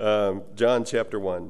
John chapter 1.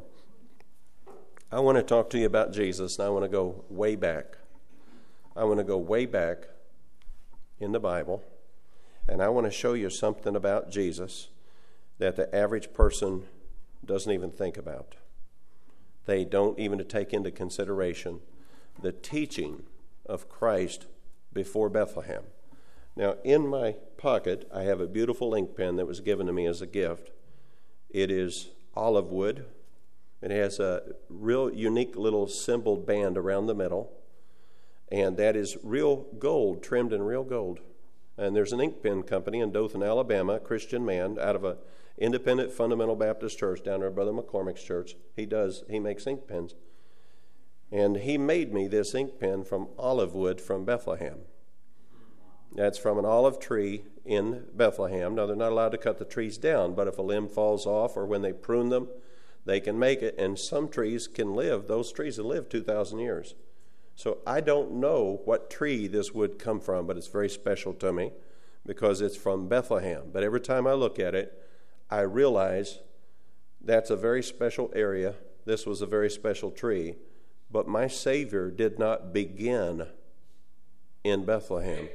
I want to talk to you about Jesus, and I want to go way back. I want to go way back in the Bible, and I want to show you something about Jesus that the average person doesn't even think about. They don't even take into consideration the teaching of Christ before Bethlehem. Now, in my pocket, I have a beautiful ink pen that was given to me as a gift. It is olive wood. It has a real unique little symbol band around the middle, and that is real gold, trimmed in real gold. And there's an ink pen company in Dothan, Alabama, a Christian man out of a independent fundamental Baptist church down there, Brother McCormick's church. He makes ink pens. And he made me this ink pen from olive wood from Bethlehem. That's from an olive tree in Bethlehem. Now, they're not allowed to cut the trees down, but if a limb falls off or when they prune them, they can make it. And some trees can live, those trees have lived 2,000 years. So I don't know what tree this would come from, but it's very special to me because it's from Bethlehem. But every time I look at it, I realize that's a very special area. This was a very special tree. But my Savior did not begin in Bethlehem.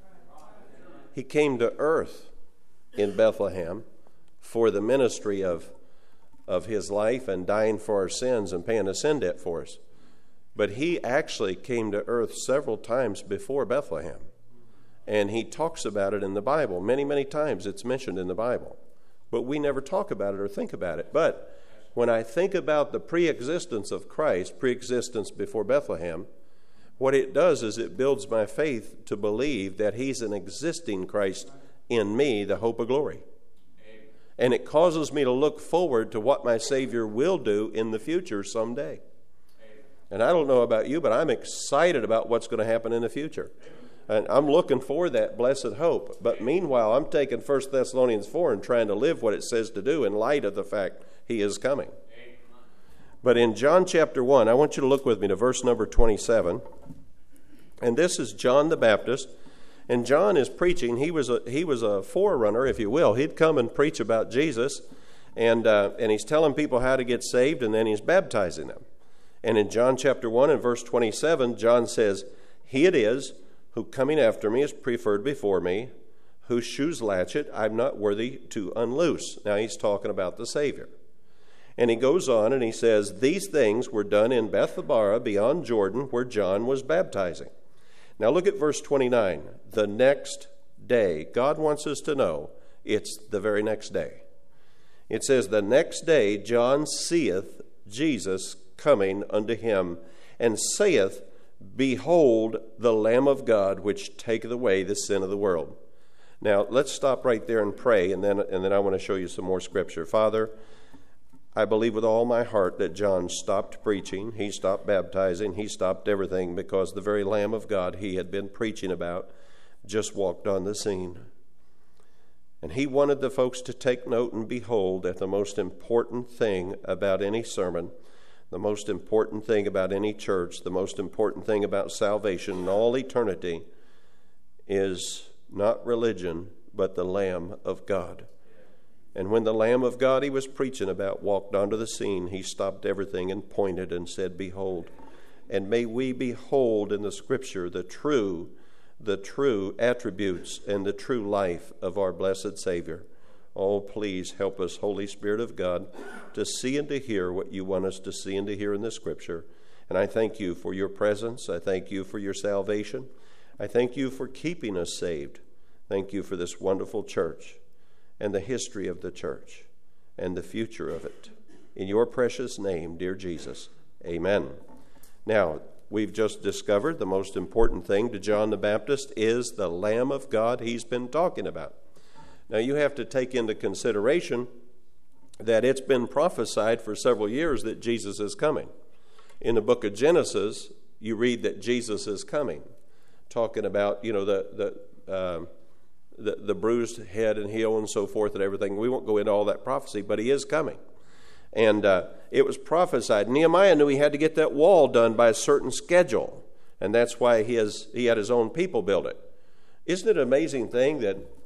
He came to earth in Bethlehem for the ministry of his life and dying for our sins and paying a sin debt for us. But he actually came to earth several times before Bethlehem. And he talks about it in the Bible. Many, many times it's mentioned in the Bible. But we never talk about it or think about it. But when I think about the pre-existence of Christ, pre-existence before Bethlehem, what it does is it builds my faith to believe that he's an existing Christ in me, the hope of glory. Amen. And it causes me to look forward to what my Savior will do in the future someday. Amen. And I don't know about you, but I'm excited about what's going to happen in the future. Amen. And I'm looking for that blessed hope. But meanwhile, I'm taking 1 Thessalonians 4 and trying to live what it says to do in light of the fact he is coming. Amen. But in John chapter 1, I want you to look with me to verse number 27. And this is John the Baptist. And John is preaching. He was a forerunner, if you will. He'd come and preach about Jesus. And he's telling people how to get saved, and then he's baptizing them. And in John chapter 1 and verse 27, John says, "He it is who coming after me is preferred before me, whose shoes latchet I'm not worthy to unloose." Now he's talking about the Savior. And he goes on and he says, "These things were done in Bethabara beyond Jordan, where John was baptizing." Now look at verse 29. The next day. God wants us to know it's the very next day. It says, "The next day John seeth Jesus coming unto him, and saith, Behold the Lamb of God, which taketh away the sin of the world." Now let's stop right there and pray, and then I want to show you some more scripture. Father, I believe with all my heart that John stopped preaching, he stopped baptizing, he stopped everything because the very Lamb of God he had been preaching about just walked on the scene. And he wanted the folks to take note and behold that the most important thing about any sermon, the most important thing about any church, the most important thing about salvation in all eternity is not religion, but the Lamb of God. And when the Lamb of God he was preaching about walked onto the scene, he stopped everything and pointed and said, "Behold." And may we behold in the Scripture the true attributes and the true life of our blessed Savior. Oh, please help us, Holy Spirit of God, to see and to hear what you want us to see and to hear in the Scripture. And I thank you for your presence. I thank you for your salvation. I thank you for keeping us saved. Thank you for this wonderful church and the history of the church and the future of it. In your precious name, dear Jesus, amen. Now, we've just discovered the most important thing to John the Baptist is the Lamb of God he's been talking about. Now, you have to take into consideration that it's been prophesied for several years that Jesus is coming. In the book of Genesis, you read that Jesus is coming, talking about, the bruised head and heel and so forth and everything. We won't go into all that prophecy, but he is coming. And it was prophesied. Nehemiah knew he had to get that wall done by a certain schedule, and that's why he had his own people build it. Isn't it an amazing thing that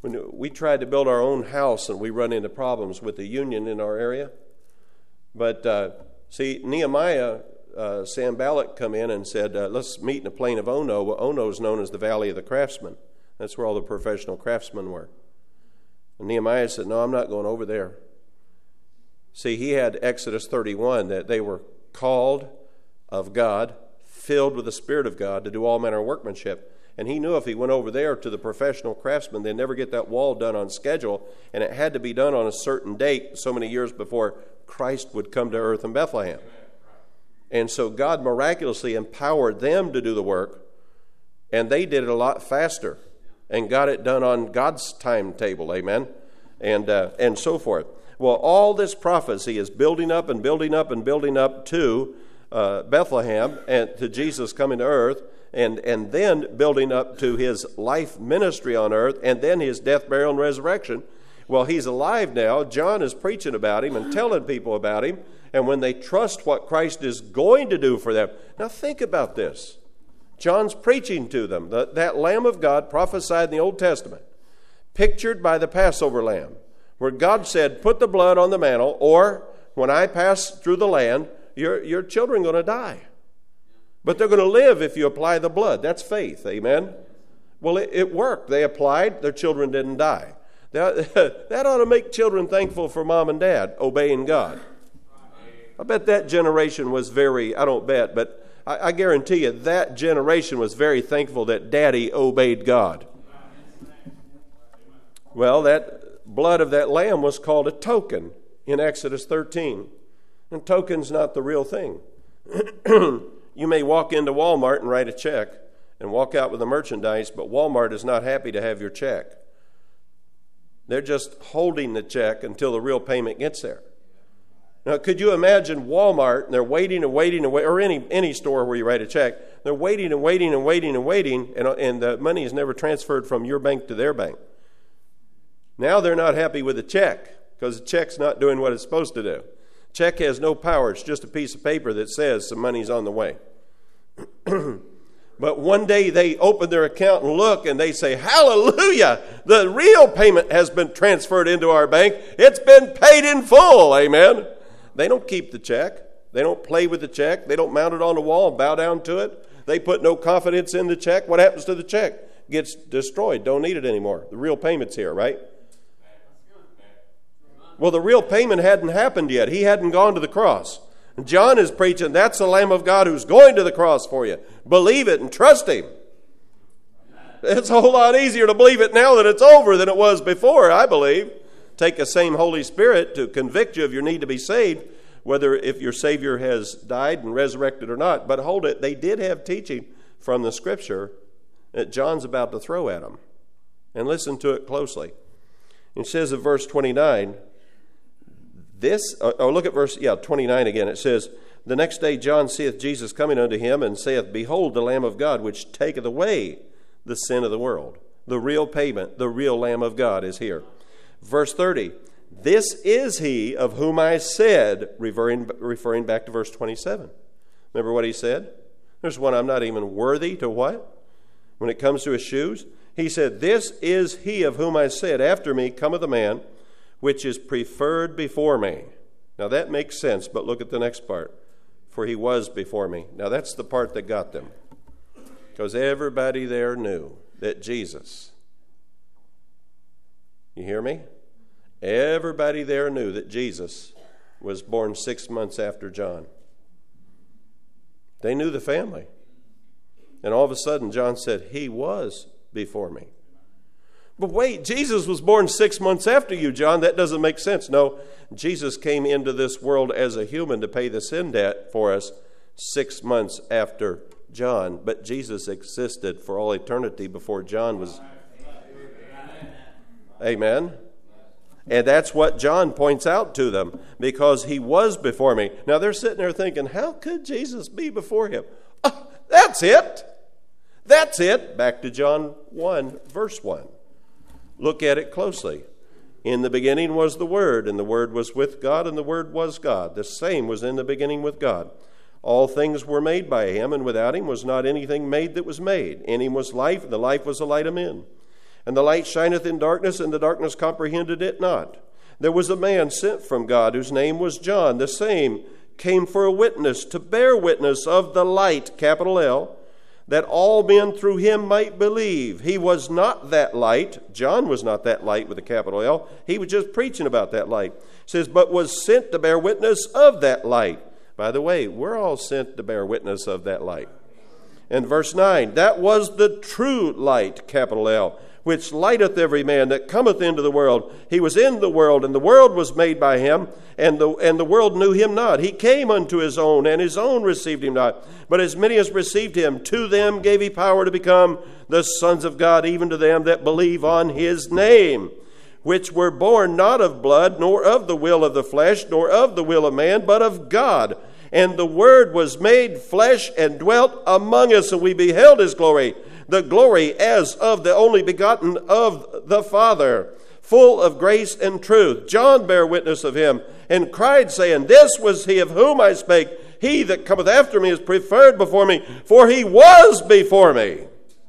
When we tried to build our own house and we run into problems with the union in our area. But see, Nehemiah, Sanballat come in and said, let's meet in the plain of Ono. Well, Ono is known as the Valley of the Craftsmen. That's where all the professional craftsmen were. And Nehemiah said, no, I'm not going over there. See, he had Exodus 31, that they were called of God, filled with the Spirit of God to do all manner of workmanship. And he knew if he went over there to the professional craftsmen, they'd never get that wall done on schedule, and it had to be done on a certain date so many years before Christ would come to earth in Bethlehem. And so God miraculously empowered them to do the work, and they did it a lot faster and got it done on God's timetable, amen, and so forth. Well, all this prophecy is building up and building up and building up to Bethlehem and to Jesus coming to earth, and then building up to his life ministry on earth, and then his death, burial, and resurrection. Well, he's alive now. John is preaching about him and telling people about him, and when they trust what Christ is going to do for them. Now think about this. John's preaching to them. That Lamb of God prophesied in the Old Testament, pictured by the Passover lamb, where God said, put the blood on the mantle, or when I pass through the land, your children are going to die. But they're going to live if you apply the blood. That's faith, amen? Well, it worked. They applied, their children didn't die. That ought to make children thankful for mom and dad obeying God. I bet that generation was very, I don't bet, but I guarantee you that generation was very thankful that daddy obeyed God. Well, that blood of that lamb was called a token in Exodus 13. And token's not the real thing. You may walk into Walmart and write a check and walk out with the merchandise, but Walmart is not happy to have your check. They're just holding the check until the real payment gets there. Now, could you imagine Walmart, and they're waiting and waiting and waiting, or any store where you write a check, they're waiting and waiting and waiting and waiting, and the money is never transferred from your bank to their bank. Now they're not happy with the check because the check's not doing what it's supposed to do. Check has no power. It's just a piece of paper that says some money's on the way. But one day they open their account and look, and they say, hallelujah, the real payment has been transferred into our bank. It's been paid in full, amen. They don't keep the check. They don't play with the check. They don't mount it on the wall and bow down to it. They put no confidence in the check. What happens to the check? Gets destroyed. Don't need it anymore. The real payment's here, right? Well, the real payment hadn't happened yet. He hadn't gone to the cross. And John is preaching, that's the Lamb of God who's going to the cross for you. Believe it and trust him. It's a whole lot easier to believe it now that it's over than it was before, I believe. Take the same Holy Spirit to convict you of your need to be saved, whether if your Savior has died and resurrected or not. But hold it, they did have teaching from the Scripture that John's about to throw at them. And listen to it closely. It says in verse 29, look at verse 29 again. It says, the next day John seeth Jesus coming unto him, and saith, behold, the Lamb of God, which taketh away the sin of the world. The real payment, the real Lamb of God is here. Verse 30, this is he of whom I said, referring back to verse 27. Remember what he said? There's one I'm not even worthy to what? When it comes to his shoes? He said, this is he of whom I said, after me cometh a man, which is preferred before me. Now that makes sense, but look at the next part. For he was before me. Now that's the part that got them. Because everybody there knew that Jesus, you hear me? Everybody there knew that Jesus was born 6 months after John. They knew the family. And all of a sudden John said, he was before me. But wait, Jesus was born 6 months after you, John. That doesn't make sense. No, Jesus came into this world as a human to pay the sin debt for us 6 months after John. But Jesus existed for all eternity before John was. Amen. And that's what John points out to them, because he was before me. Now they're sitting there thinking, how could Jesus be before him? Oh, that's it. That's it. Back to John 1, verse 1. Look at it closely. In the beginning was the Word, and the Word was with God, and the Word was God. The same was in the beginning with God. All things were made by him, and without him was not anything made that was made. In him was life, and the life was the light of men. And the light shineth in darkness, and the darkness comprehended it not. There was a man sent from God, whose name was John. The same came for a witness, to bear witness of the light, capital L, that all men through him might believe. He was not that light. John was not that light with a capital L. He was just preaching about that light. It says, but was sent to bear witness of that light. By the way, we're all sent to bear witness of that light. And verse 9, that was the true light, capital L, which lighteth every man that cometh into the world. He was in the world, and the world was made by him, and the world knew him not. He came unto his own, and his own received him not. But as many as received him, to them gave he power to become the sons of God, even to them that believe on his name, which were born not of blood, nor of the will of the flesh, nor of the will of man, but of God. And the Word was made flesh and dwelt among us, and we beheld his glory, the glory as of the only begotten of the Father, full of grace and truth. John bare witness of him, and cried, saying, this was he of whom I spake. He that cometh after me is preferred before me, for he was before me.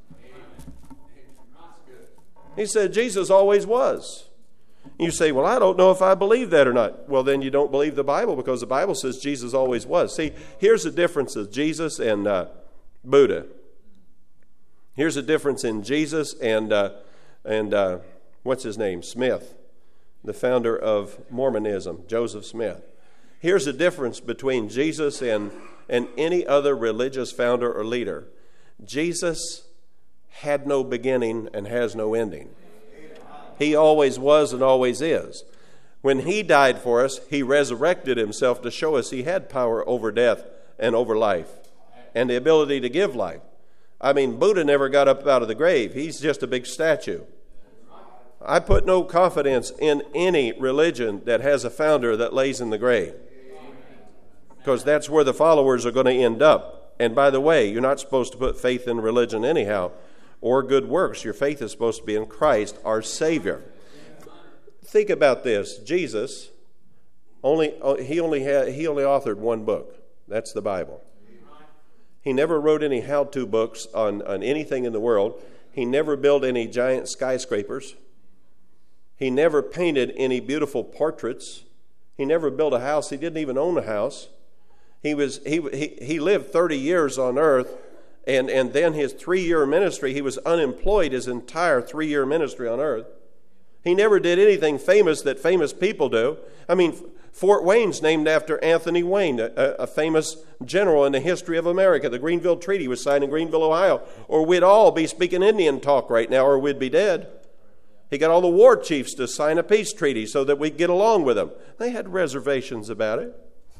He said Jesus always was. You say, well, I don't know if I believe that or not. Well, then you don't believe the Bible, because the Bible says Jesus always was. See, here's the difference of Jesus and Buddha. Here's the difference in Jesus and what's his name? Smith, the founder of Mormonism, Joseph Smith. Here's the difference between Jesus and any other religious founder or leader. Jesus had no beginning and has no ending. He always was and always is. When he died for us, he resurrected himself to show us he had power over death and over life and the ability to give life. I mean, Buddha never got up out of the grave. He's just a big statue. I put no confidence in any religion that has a founder that lays in the grave, because that's where the followers are going to end up. And by the way, you're not supposed to put faith in religion anyhow, or good works. Your faith is supposed to be in Christ, our Savior. Think about this. Jesus only authored one book. That's the Bible. He never wrote any how-to books on anything in the world. He never built any giant skyscrapers. He never painted any beautiful portraits. He never built a house. He didn't even own a house. He lived 30 years on earth, and then his 3-year ministry, he was unemployed his entire 3-year ministry on earth. He never did anything famous that famous people do. I mean, Fort Wayne's named after Anthony Wayne, a famous general in the history of America. The Greenville Treaty was signed in Greenville, Ohio, or we'd all be speaking Indian talk right now, or we'd be dead. He got all the war chiefs to sign a peace treaty so that we'd get along with them. They had reservations about it.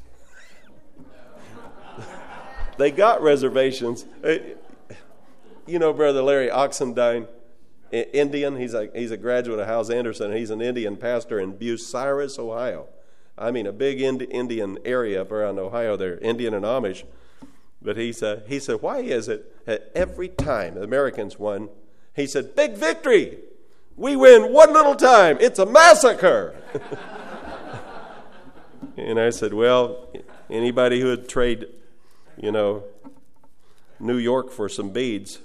They got reservations. You know Brother Larry Oxendine, Indian. He's a graduate of Howes Anderson. He's an Indian pastor in Bucyrus, Ohio. I mean, a big Indian area up around Ohio there, Indian and Amish. But he said, why is it that every time the Americans won, he said, big victory. We win one little time. It's a massacre. And I said, well, anybody who would trade, New York for some beads.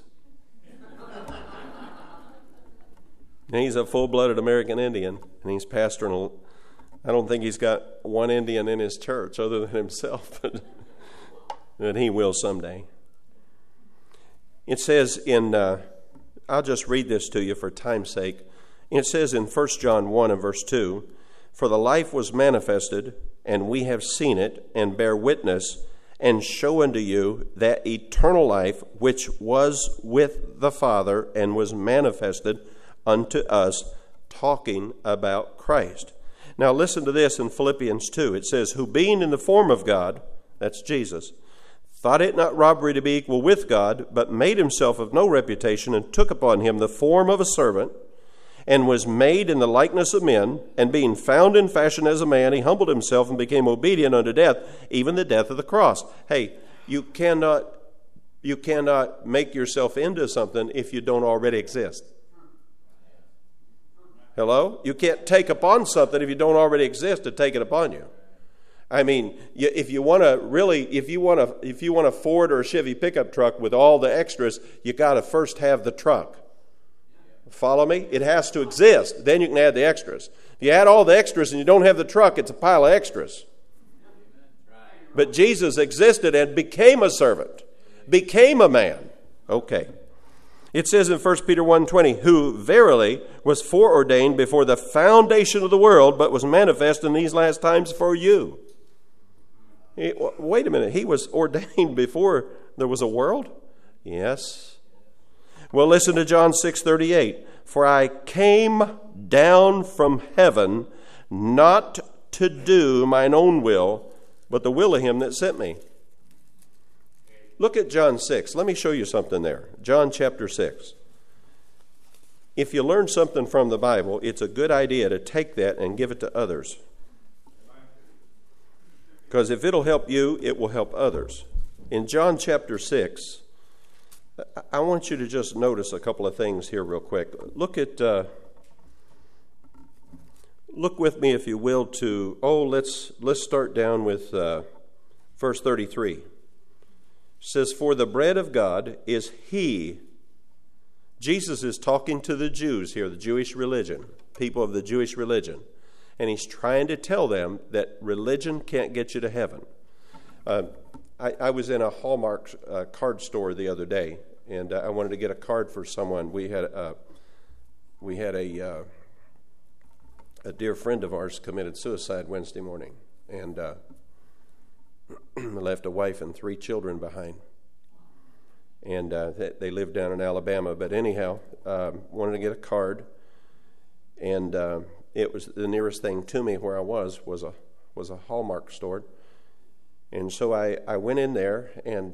And he's a full-blooded American Indian, and he's pastoring. I don't think he's got one Indian in his church other than himself, but he will someday. It says in, I'll just read this to you for time's sake. It says in 1 John 1 and verse 2, for the life was manifested, and we have seen it, and bear witness, and show unto you that eternal life which was with the Father and was manifested unto us, talking about Christ. Now listen to this in Philippians 2. It says, who being in the form of God, that's Jesus, thought it not robbery to be equal with God, but made himself of no reputation, and took upon him the form of a servant, and was made in the likeness of men, and being found in fashion as a man, he humbled himself and became obedient unto death, even the death of the cross. Hey, you cannot make yourself into something if you don't already exist. Hello? You can't take upon something if you don't already exist to take it upon you. I mean, if you want a Ford or a Chevy pickup truck with all the extras, you got to first have the truck. Follow me? It has to exist. Then you can add the extras. If you add all the extras and you don't have the truck, it's a pile of extras. But Jesus existed and became a servant, became a man. Okay. It says in 1 Peter 1:20, who verily was foreordained before the foundation of the world, but was manifest in these last times for you. Wait a minute. He was ordained before there was a world? Yes. Well, listen to John 6:38. For I came down from heaven not to do mine own will, but the will of him that sent me. Look at John 6. Let me show you something there. John chapter 6. If you learn something from the Bible, it's a good idea to take that and give it to others. Because if it'll help you, it will help others. In John chapter 6, I want you to just notice a couple of things here real quick. Look with me, if you will, to, let's start down with verse 33. It says, for the bread of God is he. Jesus is talking to the Jews here, the Jewish religion, people of the Jewish religion. And he's trying to tell them that religion can't get you to heaven. I was in a Hallmark card store the other day, and I wanted to get a card for someone. We had a dear friend of ours committed suicide Wednesday morning, and left a wife and 3 children behind. And they lived down in Alabama. But anyhow, wanted to get a card, and it was the nearest thing to me where I was a Hallmark store. And so I went in there, and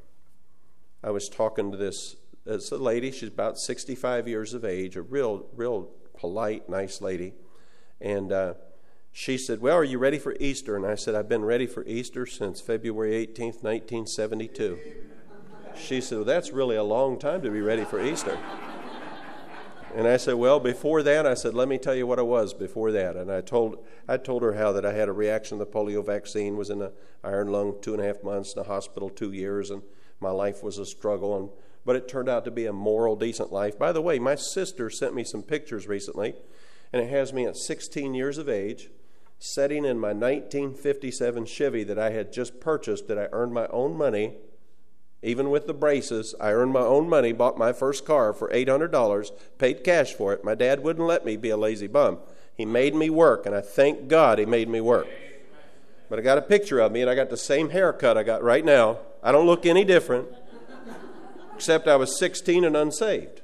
I was talking to this a lady. She's about 65 years of age, a real polite, nice lady. And she said, well, are you ready for Easter? And I said, I've been ready for Easter since February 18th, 1972. She said, well, that's really a long time to be ready for Easter. And I said, well, before that, I said, let me tell you what I was before that. And I told her how that I had a reaction to the polio vaccine, was in an iron lung 2.5 months, in the hospital 2 years, and my life was a struggle. But it turned out to be a moral, decent life. By the way, my sister sent me some pictures recently, and it has me at 16 years of age, sitting in my 1957 Chevy that I had just purchased, that I earned my own money. Even with the braces, I earned my own money, bought my first car for $800, paid cash for it. My dad wouldn't let me be a lazy bum. He made me work, and I thank God he made me work. But I got a picture of me, and I got the same haircut I got right now. I don't look any different, except I was 16 and unsaved.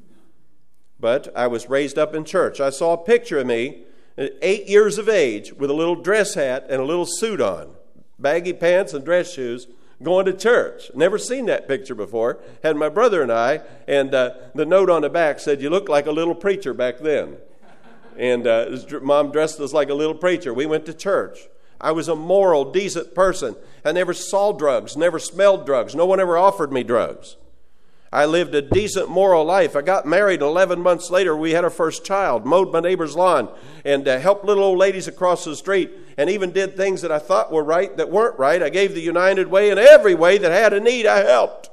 But I was raised up in church. I saw a picture of me at 8 years of age with a little dress hat and a little suit on, baggy pants and dress shoes, going to church. Never seen that picture before. Had my brother and I, and the note on the back said, you look like a little preacher back then. And Mom dressed us like a little preacher. We went to church. I was a moral, decent person. I never saw drugs, never smelled drugs. No one ever offered me drugs. I lived a decent moral life. I got married 11 months later. We had our first child, mowed my neighbor's lawn, and helped little old ladies across the street, and even did things that I thought were right that weren't right. I gave the United Way, and every way that had a need, I helped.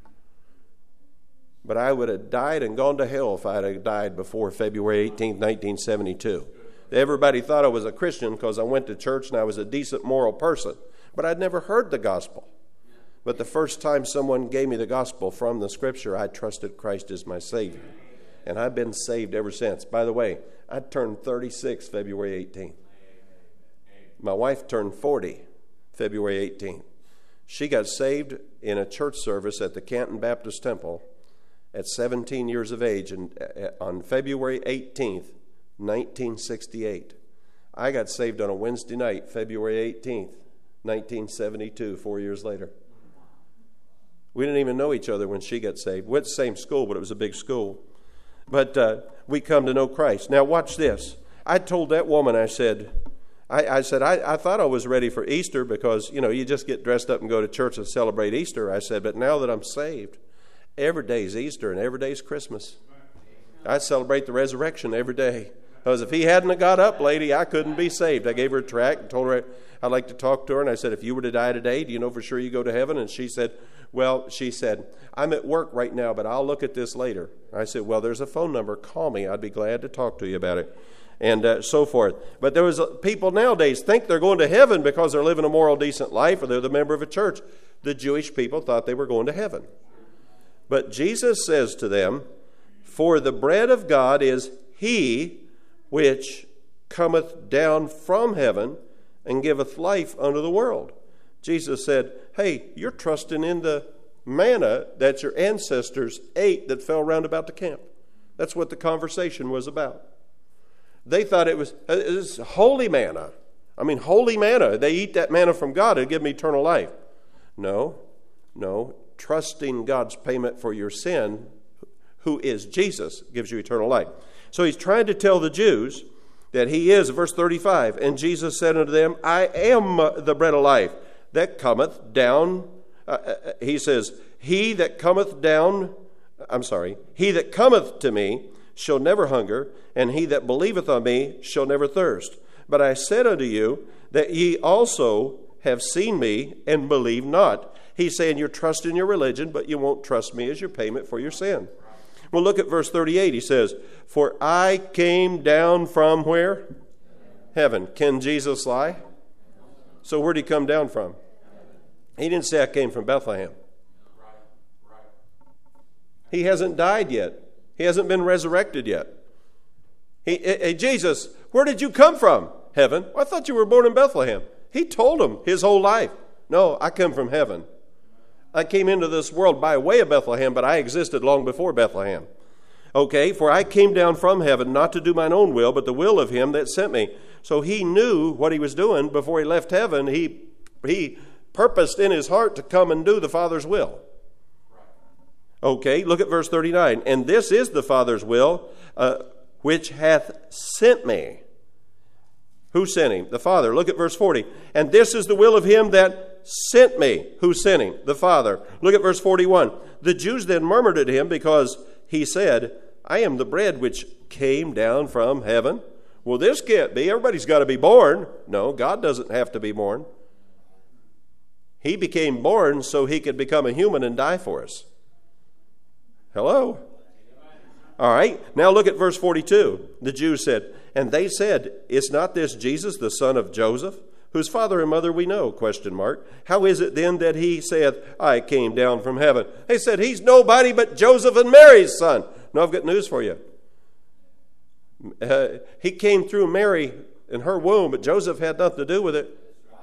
But I would have died and gone to hell if I had died before February 18, 1972. Everybody thought I was a Christian because I went to church and I was a decent moral person. But I'd never heard the gospel. But the first time someone gave me the gospel from the Scripture, I trusted Christ as my Savior. And I've been saved ever since. By the way, I turned 36 February 18th. My wife turned 40 February 18th. She got saved in a church service at the Canton Baptist Temple at 17 years of age on February 18th, 1968. I got saved on a Wednesday night, February 18th, 1972, 4 years later. We didn't even know each other when she got saved. We went to the same school, but it was a big school. But we come to know Christ. Now watch this. I told that woman, I said, I thought I was ready for Easter because, you just get dressed up and go to church and celebrate Easter. I said, but now that I'm saved, every day's Easter and every day's Christmas. I celebrate the resurrection every day Because if he hadn't have got up, lady, I couldn't be saved. I gave her a tract and told her I'd like to talk to her. And I said, if you were to die today, do you know for sure you go to heaven? And she said, I'm at work right now, but I'll look at this later. I said, well, there's a phone number. Call me. I'd be glad to talk to you about it. And so forth. But there was people nowadays think they're going to heaven because they're living a moral, decent life or they're the member of a church. The Jewish people thought they were going to heaven. But Jesus says to them, for the bread of God is he which cometh down from heaven and giveth life unto the world. Jesus said, hey, you're trusting in the manna that your ancestors ate that fell round about the camp. That's what the conversation was about. They thought it was holy manna. I mean, holy manna. They eat that manna from God. It'll give them eternal life. No. Trusting God's payment for your sin, who is Jesus, gives you eternal life. So he's trying to tell the Jews that he is, verse 35, and Jesus said unto them, I am the bread of life that cometh down. He says, he that cometh to me shall never hunger, and he that believeth on me shall never thirst. But I said unto you that ye also have seen me and believe not. He's saying you're trusting your religion, but you won't trust me as your payment for your sin. Well, look at verse 38. He says, for I came down from where? Heaven. Can Jesus lie? So where did he come down from? He didn't say I came from Bethlehem. He hasn't died yet. He hasn't been resurrected yet. Hey, Jesus, where did you come from? Heaven. Well, I thought you were born in Bethlehem. He told him his whole life. No, I come from heaven. I came into this world by way of Bethlehem, but I existed long before Bethlehem. Okay, for I came down from heaven not to do mine own will, but the will of him that sent me. So he knew what he was doing before he left heaven. He purposed in his heart to come and do the Father's will. Okay, look at verse 39. And this is the Father's will, which hath sent me. Who sent him? The Father. Look at verse 40. And this is the will of him that sent me. Who sent him? The Father. Look at verse 41. The Jews then murmured at him because he said, I am the bread which came down from heaven. Well, this can't be. Everybody's got to be born. No, God doesn't have to be born. He became born so he could become a human and die for us. Hello? All right, now look at verse 42. The Jews said, and they said, is not this Jesus, the son of Joseph, whose father and mother we know? ? How is it then that he saith, I came down from heaven? They said, he's nobody but Joseph and Mary's son. No, I've got news for you. He came through Mary in her womb, but Joseph had nothing to do with it.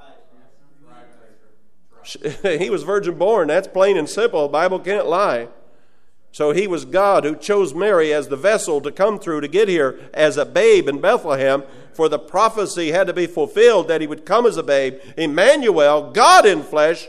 He was virgin born. That's plain and simple. The Bible can't lie. So he was God who chose Mary as the vessel to come through to get here as a babe in Bethlehem, for the prophecy had to be fulfilled that he would come as a babe. Emmanuel, God in flesh,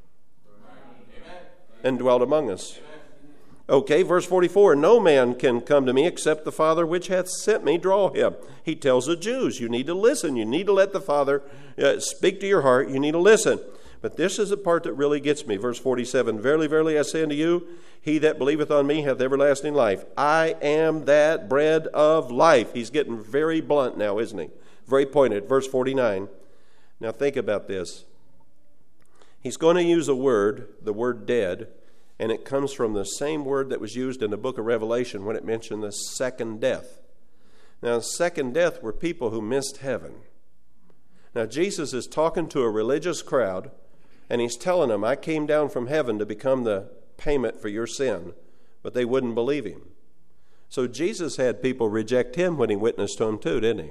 and dwelt among us. Okay, verse 44, no man can come to me except the Father which hath sent me draw him. He tells the Jews, you need to listen. You need to let the Father speak to your heart. You need to listen. But this is the part that really gets me. Verse 47, verily, verily, I say unto you, he that believeth on me hath everlasting life. I am that bread of life. He's getting very blunt now, isn't he? Very pointed. Verse 49. Now think about this. He's going to use a word, the word dead, and it comes from the same word that was used in the book of Revelation when it mentioned the second death. Now, second death were people who missed heaven. Now, Jesus is talking to a religious crowd, and he's telling them, I came down from heaven to become the payment for your sin. But they wouldn't believe him. So Jesus had people reject him when he witnessed to them too, didn't he?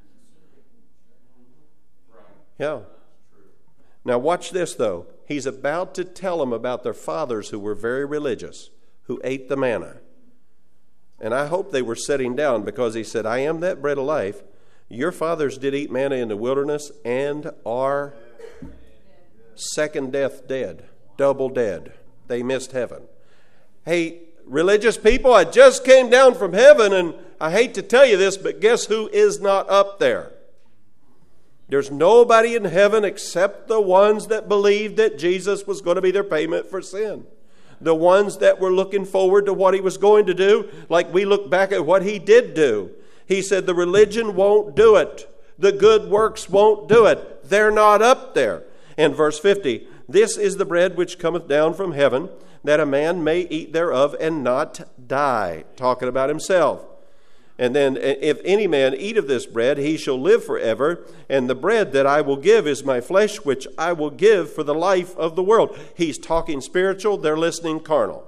Yeah. Now watch this though. He's about to tell them about their fathers who were very religious, who ate the manna. And I hope they were sitting down, because he said, I am that bread of life. Your fathers did eat manna in the wilderness and are second death dead, double dead. They missed heaven. Hey, religious people, I just came down from heaven, and I hate to tell you this, but guess who is not up there? There's nobody in heaven except the ones that believed that Jesus was going to be their payment for sin. The ones that were looking forward to what he was going to do, like we look back at what he did do. He said the religion won't do it. The good works won't do it. They're not up there. And verse 50, this is the bread which cometh down from heaven, that a man may eat thereof and not die. Talking about himself. And then, if any man eat of this bread, he shall live forever. And the bread that I will give is my flesh, which I will give for the life of the world. He's talking spiritual. They're listening carnal.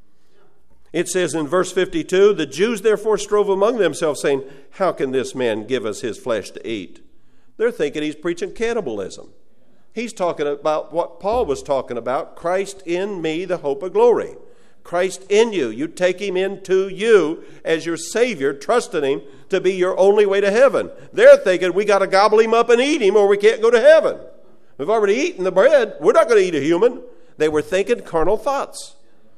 It says in verse 52, the Jews therefore strove among themselves, saying, how can this man give us his flesh to eat? They're thinking he's preaching cannibalism. He's talking about what Paul was talking about, Christ in me, the hope of glory. Christ in you. You take him into you as your Savior, trusting him to be your only way to heaven. They're thinking we got to gobble him up and eat him or we can't go to heaven. We've already eaten the bread. We're not going to eat a human. They were thinking carnal thoughts.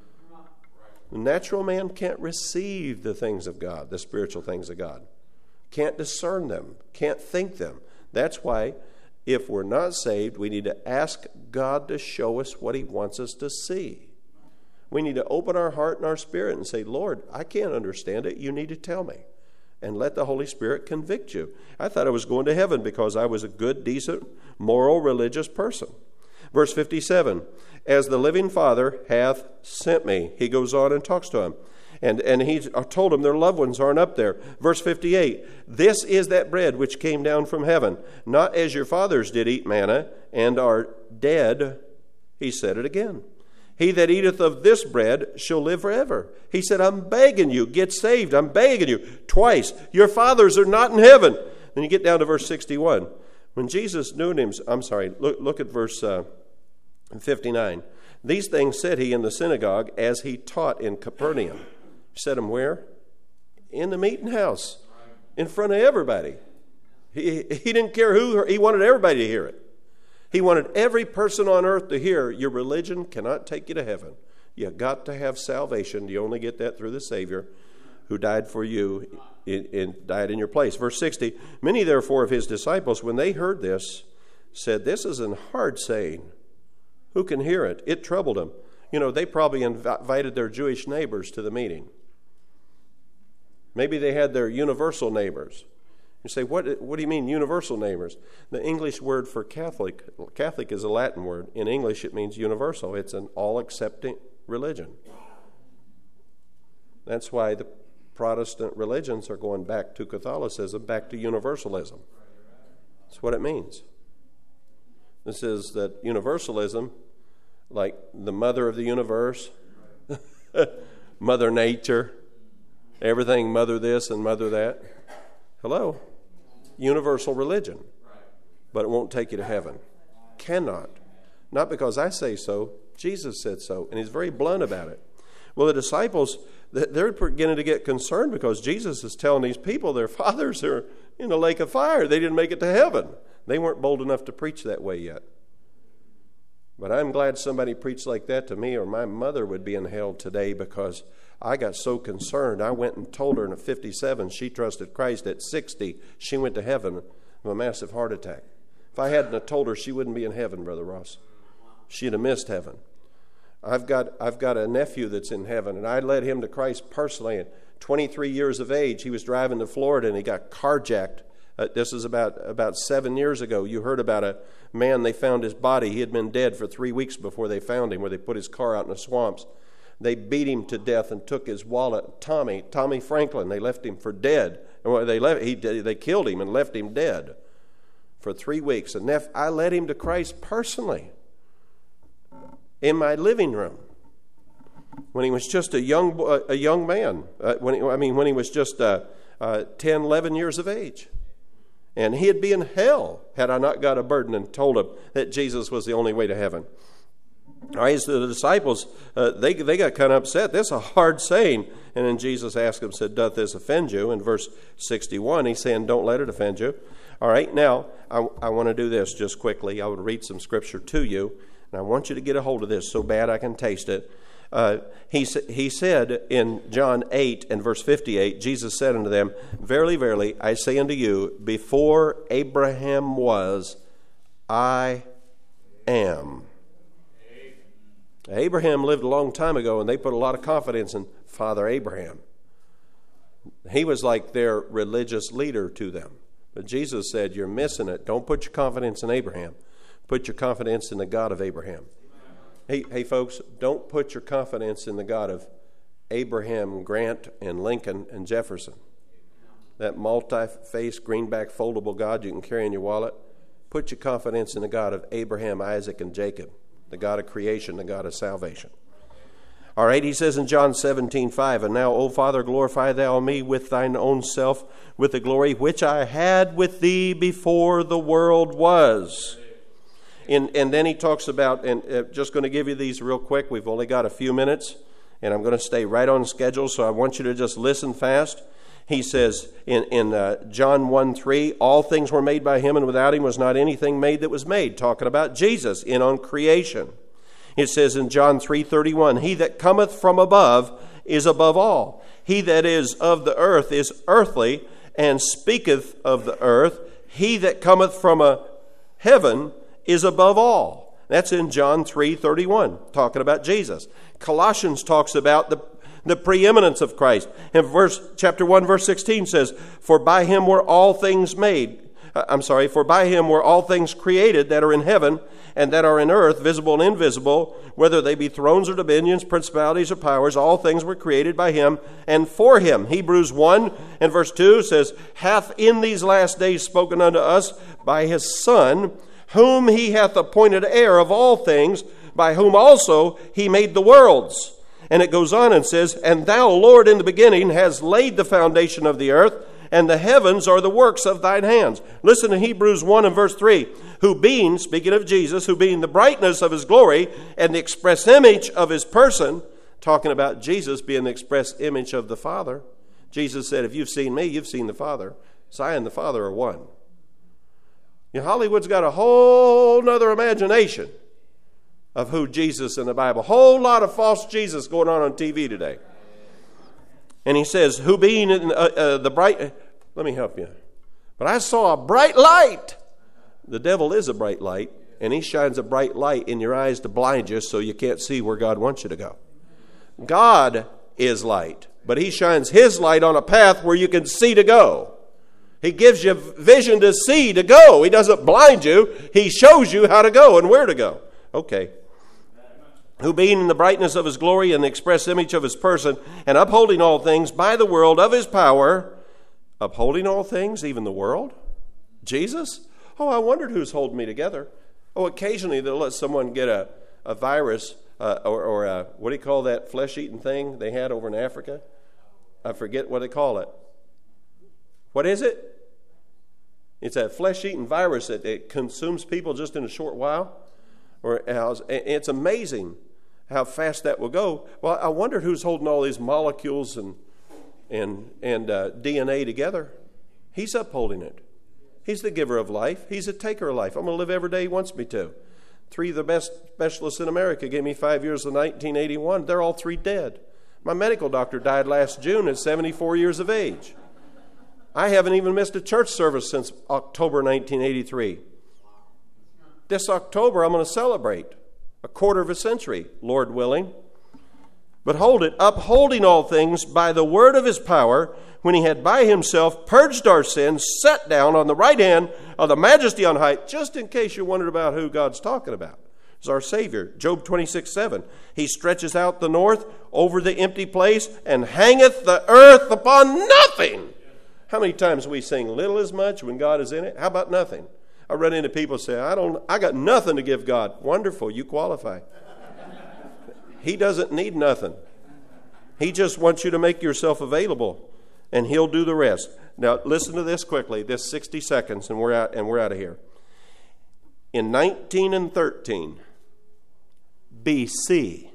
The natural man can't receive the things of God, the spiritual things of God. Can't discern them. Can't think them. That's why if we're not saved, we need to ask God to show us what he wants us to see. We need to open our heart and our spirit and say, Lord, I can't understand it. You need to tell me. And let the Holy Spirit convict you. I thought I was going to heaven because I was a good, decent, moral, religious person. Verse 57, as the living Father hath sent me. He goes on and talks to him. And he told them their loved ones aren't up there. Verse 58, this is that bread which came down from heaven, not as your fathers did eat manna and are dead. He said it again. He that eateth of this bread shall live forever. He said, I'm begging you, get saved. I'm begging you. Twice. Your fathers are not in heaven. Then you get down to verse 61. When Jesus knew him, look at verse 59. These things said he in the synagogue as he taught in Capernaum. He said him where? In the meeting house. In front of everybody. He didn't care who. He wanted everybody to hear it. He wanted every person on earth to hear, your religion cannot take you to heaven. You got to have salvation. You only get that through the Savior who died for you and died in your place. Verse 60, many therefore of his disciples, when they heard this, said, this is an hard saying. Who can hear it? It troubled them. You know, they probably invited their Jewish neighbors to the meeting. Maybe they had their universal neighbors. You say, what do you mean universal neighbors? The English word for Catholic is a Latin word. In English, it means universal. It's an all-accepting religion. That's why the Protestant religions are going back to Catholicism, back to universalism. That's what it means. This is that universalism, like the mother of the universe, Mother Nature, everything mother this and mother that. Hello? Universal religion. But it won't take you to heaven. Cannot. Not because I say so. Jesus said so. And he's very blunt about it. Well, the disciples, they're beginning to get concerned because Jesus is telling these people their fathers are in the lake of fire. They didn't make it to heaven. They weren't bold enough to preach that way yet. But I'm glad somebody preached like that to me, or my mother would be in hell today, because I got so concerned. I went and told her at 57 she trusted Christ. At 60, she went to heaven with a massive heart attack. If I hadn't have told her, she wouldn't be in heaven, Brother Ross. She'd have missed heaven. I've got a nephew that's in heaven, and I led him to Christ personally. At 23 years of age, he was driving to Florida, and he got carjacked. This is about 7 years ago. You heard about a man, they found his body. He had been dead for 3 weeks before they found him, where they put his car out in the swamps. They beat him to death and took his wallet. Tommy Franklin, they left him for dead. They killed him and left him dead for 3 weeks. And I led him to Christ personally in my living room when he was just a young man. When he was just 10, 11 years of age. And he'd be in hell had I not got a burden and told him that Jesus was the only way to heaven. All right, so the disciples, they got kind of upset. This is a hard saying. And then Jesus asked them, said, doth this offend you? In verse 61, he's saying, don't let it offend you. All right, now, I want to do this just quickly. I would read some scripture to you, and I want you to get a hold of this so bad I can taste it. He said in John 8 and verse 58, Jesus said unto them, verily, verily, I say unto you, before Abraham was, I am. Abraham lived a long time ago, and they put a lot of confidence in Father Abraham. He was like their religious leader to them. But Jesus said, you're missing it. Don't put your confidence in Abraham. Put your confidence in the God of Abraham. Hey, folks, don't put your confidence in the God of Abraham, Grant, and Lincoln, and Jefferson. That multi-faced, greenback, foldable God you can carry in your wallet. Put your confidence in the God of Abraham, Isaac, and Jacob, the God of creation, the God of salvation. All right, he says in John 17:5, and now, O Father, glorify thou me with thine own self, with the glory which I had with thee before the world was. And then he talks about, and just going to give you these real quick. We've only got a few minutes, and I'm going to stay right on schedule, so I want you to just listen fast. He says in John 1:3, all things were made by him, and without him was not anything made that was made. Talking about Jesus in on creation. It says in John 3:31, he that cometh from above is above all. He that is of the earth is earthly, and speaketh of the earth. He that cometh from heaven is above all. That's in John 3:31, talking about Jesus. Colossians talks about the preeminence of Christ. And chapter 1, verse 16 says, for by him were all things for by him were all things created that are in heaven and that are in earth, visible and invisible, whether they be thrones or dominions, principalities or powers, all things were created by him and for him. Hebrews 1 and verse 2 says, hath in these last days spoken unto us by his Son, whom he hath appointed heir of all things, by whom also he made the worlds. And it goes on and says, and thou, Lord, in the beginning hast laid the foundation of the earth, and the heavens are the works of thine hands. Listen to Hebrews 1 and verse 3. Who being, speaking of Jesus, who being the brightness of his glory and the express image of his person, talking about Jesus being the express image of the Father. Jesus said, if you've seen me, you've seen the Father. So I and the Father are one. You know, Hollywood's got a whole nother imagination of who Jesus in the Bible. A whole lot of false Jesus going on TV today. And he says, who being the bright... Let me help you. But I saw a bright light. The devil is a bright light, and he shines a bright light in your eyes to blind you so you can't see where God wants you to go. God is light, but he shines his light on a path where you can see to go. He gives you vision to see to go. He doesn't blind you. He shows you how to go and where to go. Okay. Who being in the brightness of his glory and the express image of his person, and upholding all things by the word of his power, upholding all things, even the world? Jesus? Oh, I wondered who's holding me together. Oh, occasionally they'll let someone get a virus or what do you call that flesh-eating thing they had over in Africa? I forget what they call it. What is it? It's a flesh-eating virus that it consumes people just in a short while. It's amazing how fast that will go. Well, I wondered who's holding all these molecules and DNA together. He's upholding it. He's the giver of life. He's a taker of life. I'm going to live every day he wants me to. 3 of the best specialists in America gave me 5 years in 1981. They're all 3 dead. My medical doctor died last June at 74 years of age. I haven't even missed a church service since October 1983. This October, I'm going to celebrate a quarter of a century, Lord willing. But hold it, upholding all things by the word of his power, when he had by himself purged our sins, sat down on the right hand of the majesty on high. Just in case you wondered about who God's talking about, is our Savior. Job 26:7. He stretches out the north over the empty place and hangeth the earth upon nothing. How many times we sing little as much when God is in it? How about nothing? I run into people say, I got nothing to give God. Wonderful, you qualify. He doesn't need nothing. He just wants you to make yourself available, and he'll do the rest. Now, listen to this quickly. This 60 seconds, and we're out of here. In 1913 BC,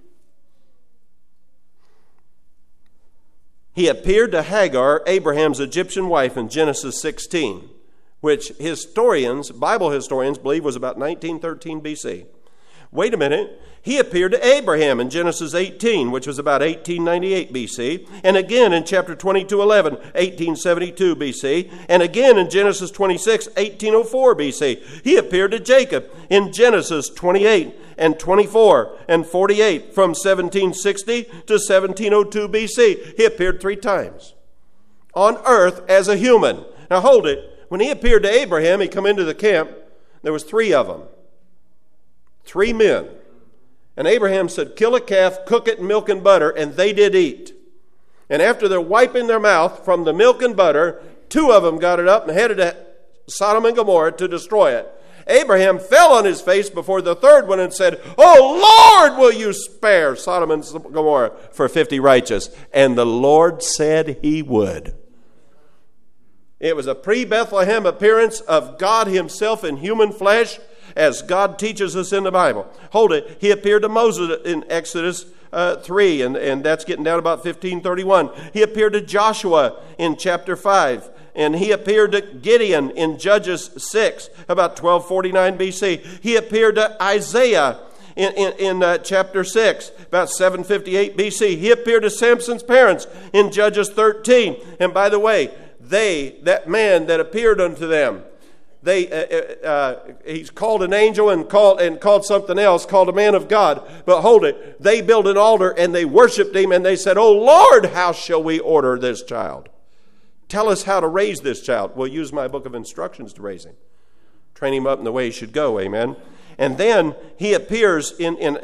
he appeared to Hagar, Abraham's Egyptian wife, in Genesis 16. Which Bible historians believe was about 1913 BC. Wait a minute. He appeared to Abraham in Genesis 18, which was about 1898 BC. And again in chapter 22:11, 1872 BC. And again in Genesis 26, 1804 BC. He appeared to Jacob in Genesis 28 and 24 and 48 from 1760 to 1702 BC. He appeared 3 times. on earth as a human. Now hold it. When he appeared to Abraham, he come into the camp. There was 3 of them. 3 men. And Abraham said, kill a calf, cook it in milk and butter, and they did eat. And after they're wiping their mouth from the milk and butter, 2 of them got it up and headed to Sodom and Gomorrah to destroy it. Abraham fell on his face before the 3rd one and said, oh Lord, will you spare Sodom and Gomorrah for 50 righteous? And the Lord said he would. It was a pre-Bethlehem appearance of God himself in human flesh, as God teaches us in the Bible. Hold it. He appeared to Moses in Exodus 3, and that's getting down about 15:31. He appeared to Joshua in chapter 5, and he appeared to Gideon in Judges 6, about 1249 BC. He appeared to Isaiah in chapter 6, about 758 BC. He appeared to Samson's parents in Judges 13. And by the way, that man that appeared unto them, he's called an angel and called something else, called a man of God. But hold it, they built an altar and they worshiped him and they said, oh Lord, how shall we order this child? Tell us how to raise this child. We'll use my book of instructions to raise him. Train him up in the way he should go, amen. And then he appears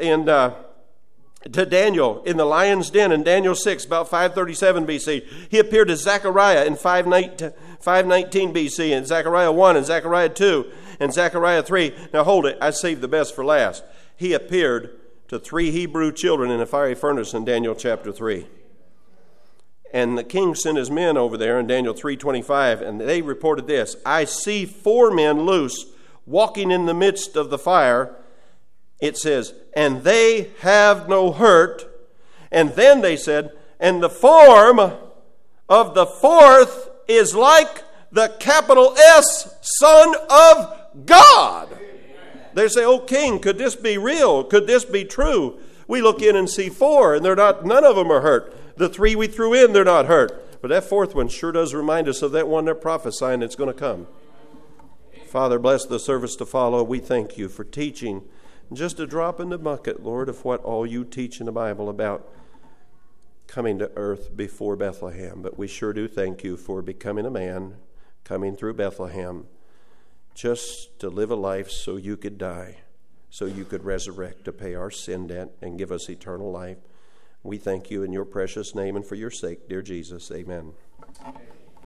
to Daniel in the lion's den in Daniel 6, about 537 BC. He appeared to Zechariah in 519 BC, and Zechariah 1 and Zechariah 2 and Zechariah 3. Now hold it, I saved the best for last. He appeared to 3 Hebrew children in a fiery furnace in Daniel chapter 3. And the king sent his men over there in Daniel 3:25, and they reported this: I see 4 men loose walking in the midst of the fire. It says, and they have no hurt. And then they said, and the form of the 4th is like the capital S, Son of God. They say, oh king, could this be real? Could this be true? We look in and see 4, and none of them are hurt. The 3 we threw in, they're not hurt. But that 4th one sure does remind us of that one they're prophesying that's going to come. Father, bless the service to follow. We thank you for teaching just a drop in the bucket, Lord, of what all you teach in the Bible about coming to earth before Bethlehem. But we sure do thank you for becoming a man, coming through Bethlehem, just to live a life so you could die, so you could resurrect to pay our sin debt and give us eternal life. We thank you in your precious name and for your sake, dear Jesus. Amen.